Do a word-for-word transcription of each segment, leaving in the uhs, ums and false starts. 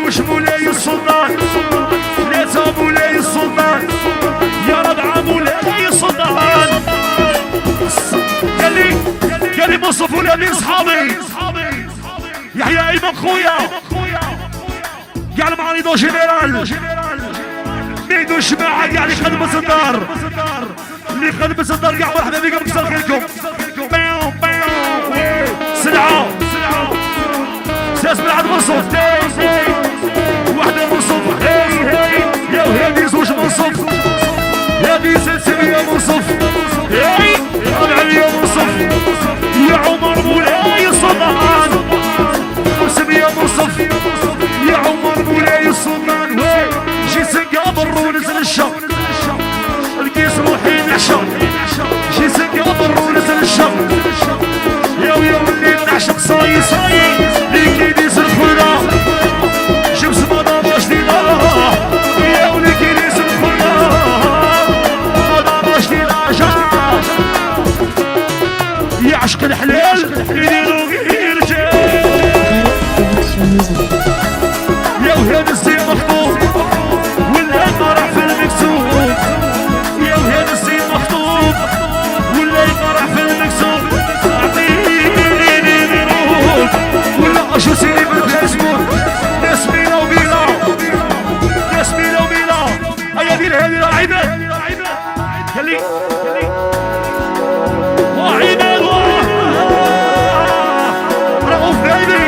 وش مولاي السلطان ثلاثة مولاي السلطان يا ربعة مولاي السلطان قال لي قال لي مصطفى ولا من صحابي يحيى ايمن خويا قال معاني دو جنرال ميدو شماعة قال لي خدم الصدار اللي خدم الصدار قاع مرحبا بكم كسر خيركم سلعة ساس بالعد منصف وحدة منصف يا وهادي زوج منصف هادي سلسلة منصف ربع يا منصف يا عمر مولاي السلطان خمسمية منصف يا عمر مولاي السلطان جي سنقابر ونزل الشام القيس روحي نعشق جي سنقابر ونزل الشام يا ويا ولي نعشق صاي صاي ليك يديس الخلا شمس مضى جديدة يا وليك يديس الخلا مضى جديدة يا عشق الحلال يديرو غير رجال يا وهذا الزين مخطوب والهم راح في المكسوب يا وهذا الزين مخطوب والهم راح في المكسوب اعطيني منوب ولا اشو سيري بالفيسبوك ناس ميلا وميلا ناس ميلا وميلا هيا ميلا هذه لعيبه خلي وعيبه رؤوف بيبي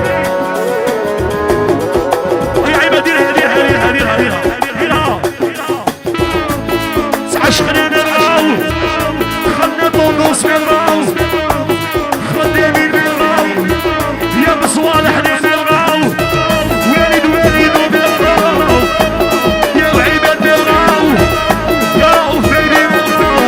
عشقنا نرعاو خلنا طونوس نرعاو خليني نرعاو يا مصوالح نرعاو والد والد نرعاو يا وعيبة نرعاو يا رؤوف بيبي نرعاو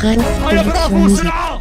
غالب هيا برافو الكترونية. سرعة